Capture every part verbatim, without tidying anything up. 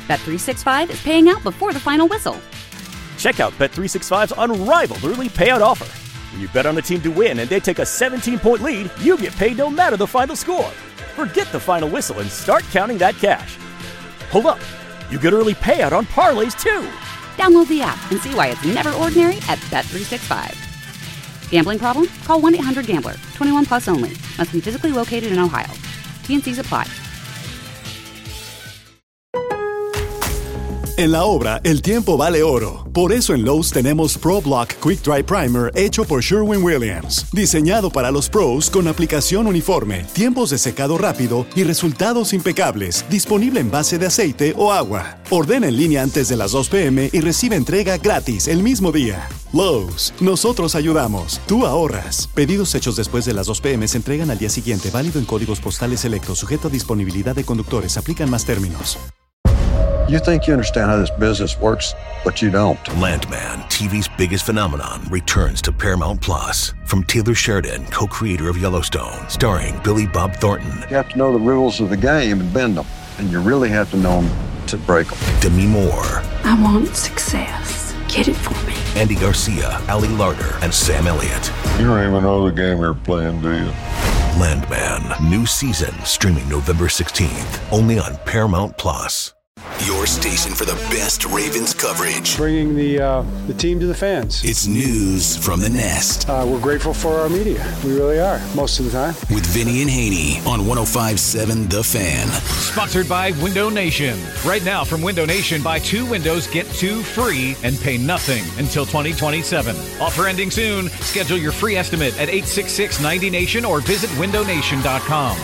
Bet three sixty-five is paying out before the final whistle. Check out Bet three sixty-five's unrivaled early payout offer. When you bet on a team to win and they take a seventeen-point lead, you get paid no matter the final score. Forget the final whistle and start counting that cash. Hold up. You get early payout on parlays, too. Download the app and see why it's never ordinary at Bet three sixty-five. Gambling problem? Call one eight hundred gambler. twenty-one plus only. Must be physically located in Ohio. T and C's apply. En la obra, el tiempo vale oro. Por eso en Lowe's tenemos Pro Block Quick Dry Primer hecho por Sherwin-Williams. Diseñado para los pros con aplicación uniforme, tiempos de secado rápido y resultados impecables. Disponible en base de aceite o agua. Ordena en línea antes de las dos p.m. y recibe entrega gratis el mismo día. Lowe's, nosotros ayudamos. Tú ahorras. Pedidos hechos después de las dos p.m. se entregan al día siguiente. Válido en códigos postales selectos. Sujeto a disponibilidad de conductores. Aplican más términos. You think you understand how this business works, but you don't. Landman, T V's biggest phenomenon, returns to Paramount Plus. From Taylor Sheridan, co-creator of Yellowstone, starring Billy Bob Thornton. You have to know the rules of the game and bend them, and you really have to know them to break them. Demi Moore. I want success. Get it for me. Andy Garcia, Ali Larter, and Sam Elliott. You don't even know the game you're playing, do you? Landman, new season, streaming November sixteenth, only on Paramount Plus. Your station for the best Ravens coverage. Bringing the uh, the team to the fans. It's news from the Nest. Uh, we're grateful for our media. We really are, most of the time. With Vinny and Haney on one oh five point seven The Fan. Sponsored by Window Nation. Right now from Window Nation, buy two windows, get two free, and pay nothing until twenty twenty-seven. Offer ending soon. Schedule your free estimate at eight six six ninety Nation or visit window nation dot com.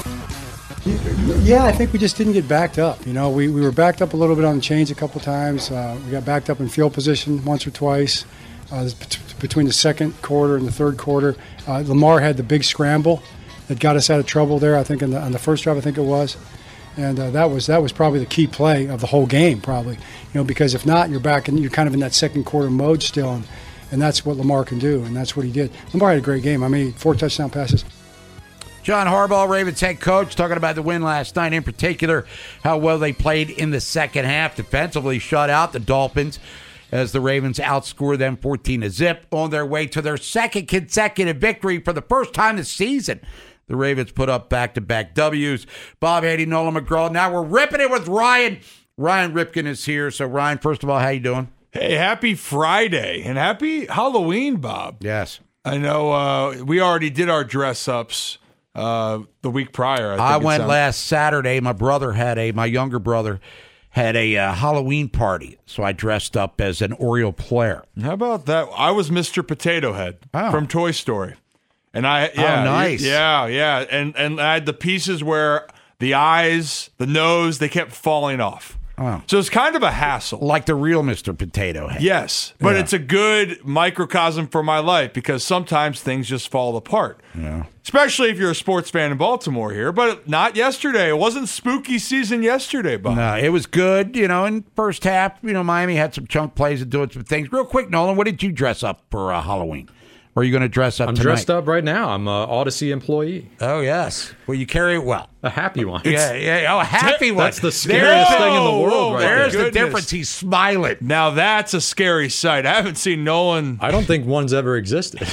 Yeah, I think we just didn't get backed up. You know, we, we were backed up a little bit on the change a couple times. Uh, we got backed up in field position once or twice uh, between the second quarter and the third quarter. Uh, Lamar had the big scramble that got us out of trouble there, I think, in the, on the first drive, I think it was. And uh, that was that was probably the key play of the whole game, probably. You know, because if not, you're back and you're kind of in that second quarter mode still, and, and that's what Lamar can do, and that's what he did. Lamar had a great game. I mean, four touchdown passes. John Harbaugh, Ravens head coach, talking about the win last night, in particular how well they played in the second half. Defensively shut out the Dolphins as the Ravens outscored them fourteen to zip on their way to their second consecutive victory for the first time this season. The Ravens put up back-to-back W's. Bob Haney, Nolan McGraw. Now we're ripping it with Ryan. Ryan Ripken is here. So, Ryan, first of all, how you doing? Hey, happy Friday and happy Halloween, Bob. Yes. I know uh, we already did our dress-ups. Uh, the week prior, I, think I went sounds- last Saturday. My brother had a, my younger brother had a uh, Halloween party, so I dressed up as an Oriole player. How about that? I was Mister Potato Head oh. from Toy Story, and I yeah, oh, nice, yeah, yeah, and and I had the pieces where the eyes, the nose, they kept falling off. Oh. So it's kind of a hassle. Like the real Mister Potato Head. Yes, but yeah. it's a good microcosm for my life because sometimes things just fall apart. Yeah. Especially if you're a sports fan in Baltimore here, but not yesterday. It wasn't spooky season yesterday, Bob. No, it was good. You know, in first half, you know, Miami had some chunk plays and doing some things. Real quick, Nolan, what did you dress up for uh, Halloween? Or are you going to dress up I'm tonight? dressed up right now. I'm an Odyssey employee. Oh, yes. Well, you carry it well. A happy one. Yeah, yeah. Oh, a happy one. That's the scariest There's, thing in the world oh, right There's there. the difference. He's smiling. Now that's a scary sight. I haven't seen Nolan. I don't think one's ever existed.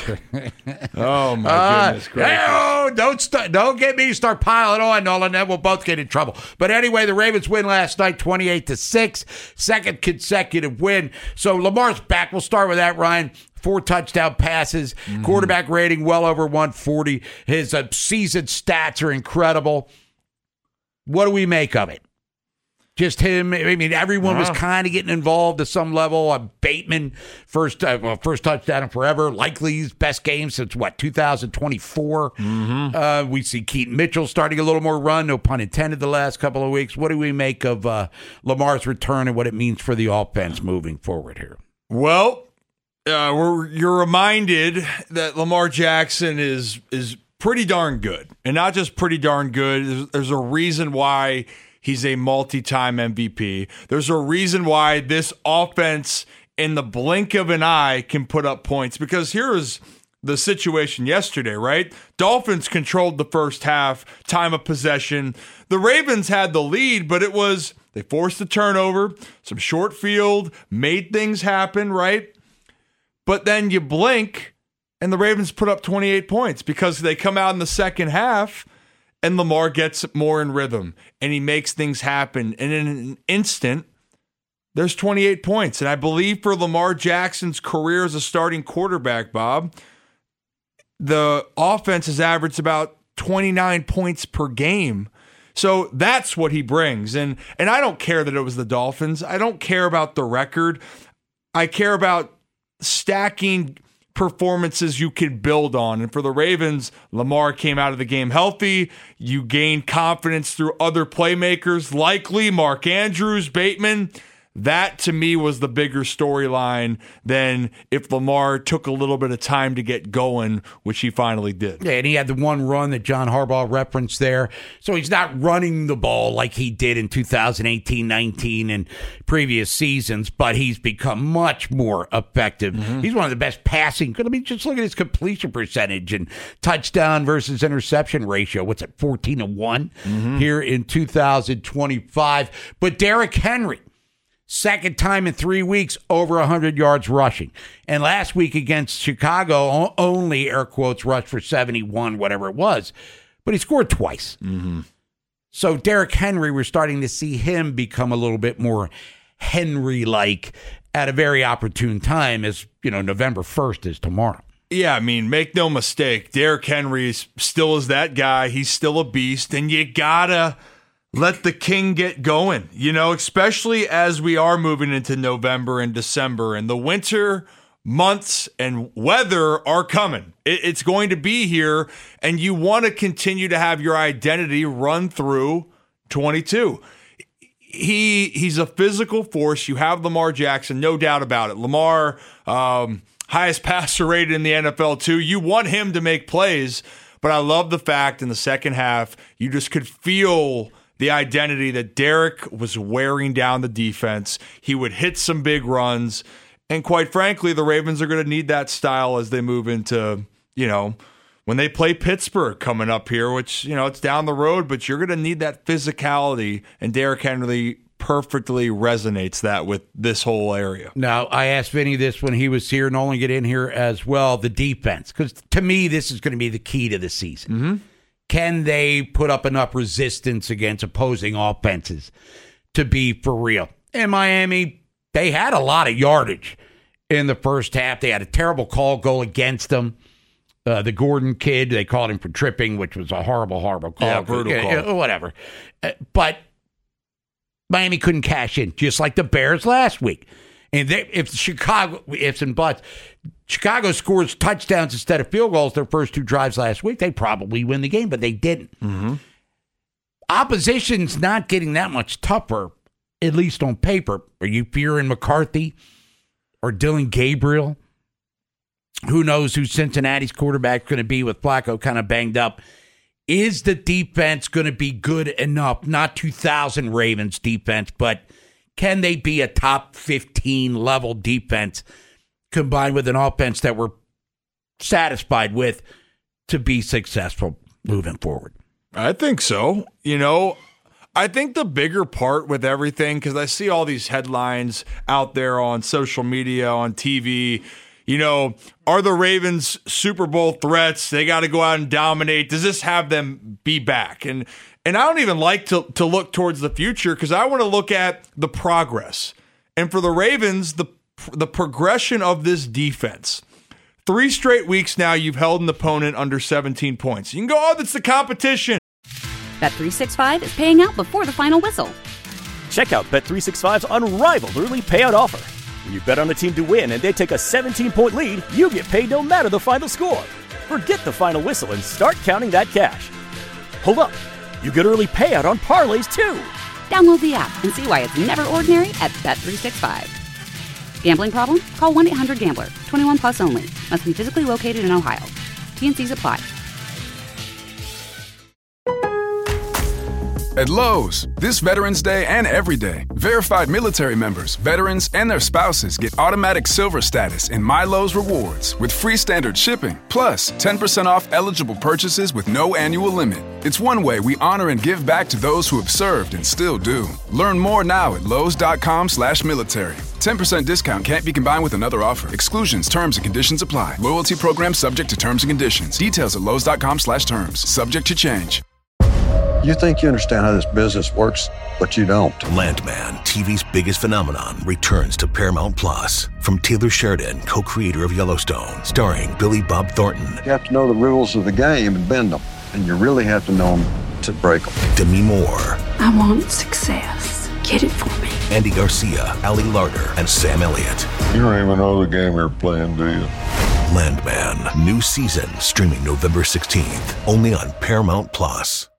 Oh, my uh, goodness gracious. Hey, oh, don't, st- don't get me to start piling on, Nolan. Then we'll both get in trouble. But anyway, the Ravens win last night twenty-eight to six. Second consecutive win. So Lamar's back. We'll start with that, Ryan. Four touchdown passes, mm-hmm. quarterback rating well over one forty. His uh, season stats are incredible. What do we make of it? Just him. I mean, everyone wow. was kind of getting involved to some level. Uh, Bateman, first uh, well, first touchdown in forever. Likely his best game since, what, two thousand twenty-four. Mm-hmm. Uh, we see Keaton Mitchell starting a little more run, no pun intended, the last couple of weeks. What do we make of uh, Lamar's return and what it means for the offense moving forward here? Well, Uh, we're, you're reminded that Lamar Jackson is is pretty darn good. And not just pretty darn good. There's, there's a reason why he's a multi-time M V P. There's a reason why this offense, in the blink of an eye, can put up points. Because here is the situation yesterday, right? Dolphins controlled the first half, time of possession. The Ravens had the lead, but it was They forced the turnover, some short field, made things happen, right? But then you blink, and the Ravens put up twenty-eight points because they come out in the second half, and Lamar gets more in rhythm, and he makes things happen. And in an instant, there's twenty-eight points. And I believe for Lamar Jackson's career as a starting quarterback, Bob, the offense has averaged about twenty-nine points per game. So that's what he brings. And and I don't care that it was the Dolphins. I don't care about the record. I care about stacking performances you could build on. And for the Ravens, Lamar came out of the game healthy. You gained confidence through other playmakers, likely Mark Andrews, Bateman. That, to me, was the bigger storyline than if Lamar took a little bit of time to get going, which he finally did. Yeah, and he had the one run that John Harbaugh referenced there. So he's not running the ball like he did in two thousand eighteen nineteen and previous seasons, but he's become much more effective. Mm-hmm. He's one of the best passing. I mean, just look at his completion percentage and touchdown versus interception ratio. What's it, fourteen to one mm-hmm. here in two thousand twenty-five. But Derrick Henry, second time in three weeks, over one hundred yards rushing. And last week against Chicago, only, air quotes, rushed for seventy-one, whatever it was. But he scored twice. Mm-hmm. So Derrick Henry, we're starting to see him become a little bit more Henry-like at a very opportune time, as, you know, November first is tomorrow. Yeah, I mean, make no mistake, Derrick Henry is, still is that guy. He's still a beast, and you gotta let the king get going, you know, especially as we are moving into November and December, and the winter months and weather are coming. It, it's going to be here, and you want to continue to have your identity run through twenty-two. He he's a physical force. You have Lamar Jackson, no doubt about it. Lamar, um, highest passer rated in the N F L too. You want him to make plays, but I love the fact in the second half you just could feel the identity that Derrick was wearing down the defense. He would hit some big runs, and quite frankly, the Ravens are going to need that style as they move into, you know, when they play Pittsburgh coming up here, which, you know, it's down the road, but you're going to need that physicality, and Derrick Henry perfectly resonates that with this whole area. Now, I asked Vinny this when he was here, and only get in here as well, the defense, because to me, this is going to be the key to the season. Mm-hmm. Can they put up enough resistance against opposing offenses to be for real? In Miami, they had a lot of yardage in the first half. They had a terrible call go against them. Uh, the Gordon kid, they called him for tripping, which was a horrible, horrible call. Yeah, brutal uh, call. Whatever. Uh, but Miami couldn't cash in, just like the Bears last week. And they, if Chicago, ifs and buts, Chicago scores touchdowns instead of field goals their first two drives last week, they probably win the game, but they didn't. Mm-hmm. Opposition's not getting that much tougher, at least on paper. Are you fearing McCarthy or Dylan Gabriel? Who knows who Cincinnati's quarterback's going to be with Flacco kind of banged up. Is the defense going to be good enough? Not two thousand Ravens defense, but can they be a top fifteen level defense combined with an offense that we're satisfied with to be successful moving forward? I think so. You know, I think the bigger part with everything, because I see all these headlines out there on social media, on T V, you know, are the Ravens Super Bowl threats? They got to go out and dominate. Does this have them be back? And and I don't even like to, to look towards the future, because I want to look at the progress. And for the Ravens, the the progression of this defense. Three straight weeks now, you've held an opponent under seventeen points. You can go, oh, that's the competition. Bet three sixty-five is paying out before the final whistle. Check out Bet three sixty-five's unrivaled early payout offer. When you bet on a team to win and they take a seventeen-point lead, you get paid no matter the final score. Forget the final whistle and start counting that cash. Hold up. You get early payout on parlays, too. Download the app and see why it's never ordinary at Bet three sixty-five. Gambling problem? Call one eight hundred gambler. twenty-one plus only. Must be physically located in Ohio. T and C's apply. At Lowe's, this Veterans Day and every day, verified military members, veterans, and their spouses get automatic silver status in My Lowe's Rewards with free standard shipping, plus ten percent off eligible purchases with no annual limit. It's one way we honor and give back to those who have served and still do. Learn more now at lowes.com slash military. ten percent discount can't be combined with another offer. Exclusions, terms, and conditions apply. Loyalty program subject to terms and conditions. Details at lowes.com slash terms. Subject to change. You think you understand how this business works, but you don't. Landman, T V's biggest phenomenon, returns to Paramount Plus. From Taylor Sheridan, co-creator of Yellowstone, starring Billy Bob Thornton. You have to know the rules of the game and bend them, and you really have to know them to break them. Demi Moore. I want success. Get it for me. Andy Garcia, Ali Larter, and Sam Elliott. You don't even know the game you're playing, do you? Landman, new season, streaming November sixteenth, only on Paramount Plus.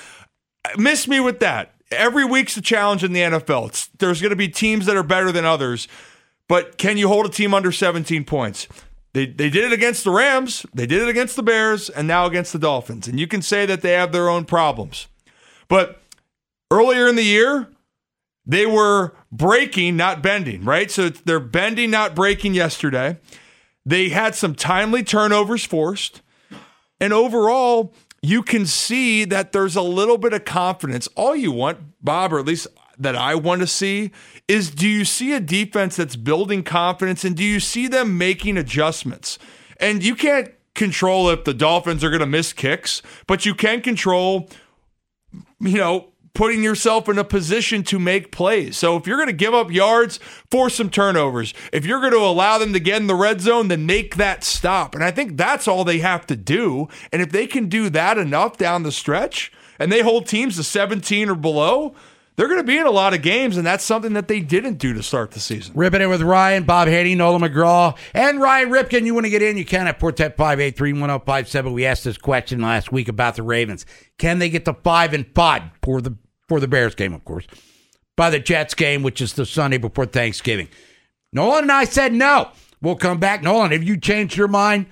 Miss me with that. Every week's a challenge in the N F L. It's, there's going to be teams that are better than others, but can you hold a team under seventeen points? They they did it against the Rams, they did it against the Bears, and now against the Dolphins. And you can say that they have their own problems. But earlier in the year, they were breaking, not bending, right? So they're bending, not breaking yesterday. They had some timely turnovers forced. And overall, you can see that there's a little bit of confidence. All you want, Bob, or at least that I want to see, is do you see a defense that's building confidence, and do you see them making adjustments? And you can't control if the Dolphins are going to miss kicks, but you can control, you know, putting yourself in a position to make plays. So if you're going to give up yards, force some turnovers. If you're going to allow them to get in the red zone, then make that stop. And I think that's all they have to do. And if they can do that enough down the stretch, and they hold teams to seventeen or below, they're going to be in a lot of games, and that's something that they didn't do to start the season. Ripping it with Ryan, Bob Haney, Nolan McGraw, and Ryan Ripken. You want to get in, you can at Portet five eight three, one oh five seven. We asked this question last week about the Ravens. Can they get to five and five for the for the Bears game, of course, by the Jets game, which is the Sunday before Thanksgiving? Nolan and I said no. We'll come back. Nolan, have you changed your mind?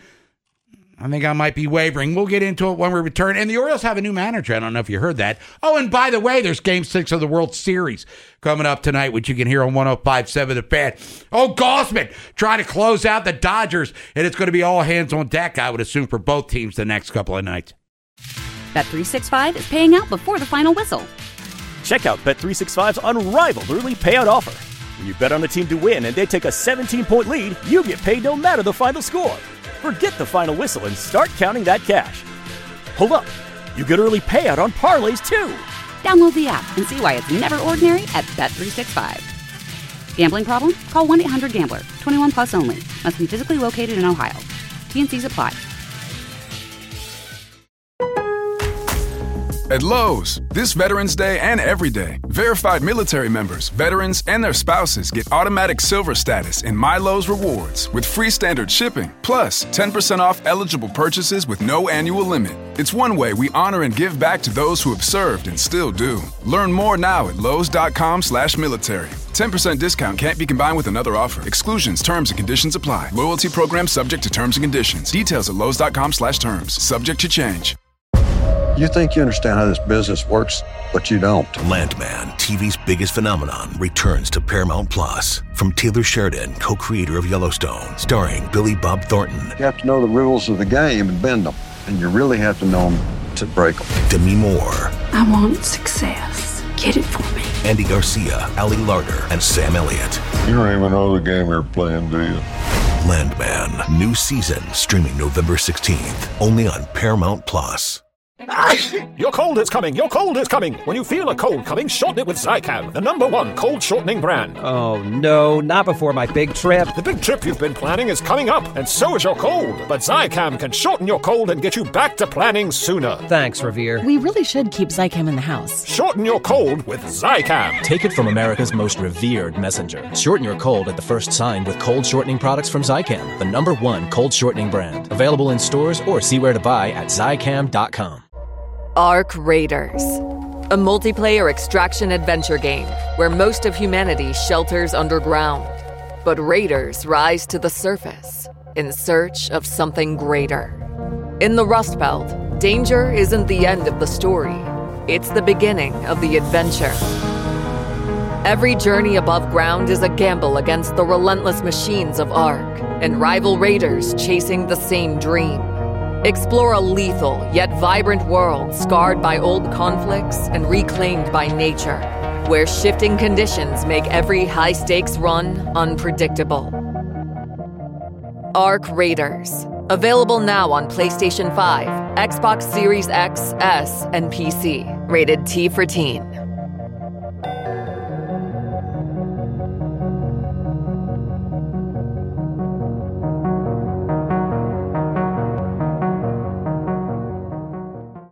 I think I might be wavering. We'll get into it when we return. And the Orioles have a new manager. I don't know if you heard that. Oh, and by the way, there's Game six of the World Series coming up tonight, which you can hear on one oh five seven The Fan. Oh, Gausman trying to close out the Dodgers, and it's going to be all hands on deck, I would assume, for both teams the next couple of nights. Bet three sixty-five is paying out before the final whistle. Check out Bet three sixty-five's unrivaled early payout offer. When you bet on the team to win and they take a seventeen-point lead, you get paid no matter the final score. Forget the final whistle and start counting that cash. Hold up. You get early payout on parlays, too. Download the app and see why it's never ordinary at Bet three sixty-five. Gambling problem? Call one eight hundred gambler. twenty-one plus only. Must be physically located in Ohio. T N Cs apply. At Lowe's, this Veterans Day and every day, verified military members, veterans, and their spouses get automatic silver status in My Lowe's Rewards with free standard shipping, plus ten percent off eligible purchases with no annual limit. It's one way we honor and give back to those who have served and still do. Learn more now at lowes.com slash military. ten percent discount can't be combined with another offer. Exclusions, terms, and conditions apply. Loyalty program subject to terms and conditions. Details at lowes.com slash terms. Subject to change. You think you understand how this business works, but you don't. Landman, T V's biggest phenomenon, returns to Paramount Plus. From Taylor Sheridan, co-creator of Yellowstone, starring Billy Bob Thornton. You have to know the rules of the game and bend them, and you really have to know them to break them. Demi Moore. I want success. Get it for me. Andy Garcia, Ali Larter, and Sam Elliott. You don't even know the game you're playing, do you? Landman, new season, streaming November sixteenth, only on Paramount Plus. Your cold is coming, your cold is coming. When you feel a cold coming, shorten it with Zicam, the number one cold shortening brand. Oh no, not before my big trip. The big trip you've been planning is coming up, and so is your cold. But Zicam can shorten your cold and get you back to planning sooner. Thanks, Revere. We really should keep Zicam in the house. Shorten your cold with Zicam. Take it from America's most revered messenger. Shorten your cold at the first sign with cold shortening products from Zicam, the number one cold shortening brand. Available in stores or see where to buy at Zicam dot com. Ark Raiders, a multiplayer extraction adventure game where most of humanity shelters underground, but raiders rise to the surface in search of something greater. In the Rust Belt, danger isn't the end of the story. It's the beginning of the adventure. Every journey above ground is a gamble against the relentless machines of Ark and rival raiders chasing the same dream. Explore a lethal yet vibrant world scarred by old conflicts and reclaimed by nature, where shifting conditions make every high-stakes run unpredictable. Ark Raiders. Available now on PlayStation five, Xbox Series X, S, and P C. Rated T for Teen.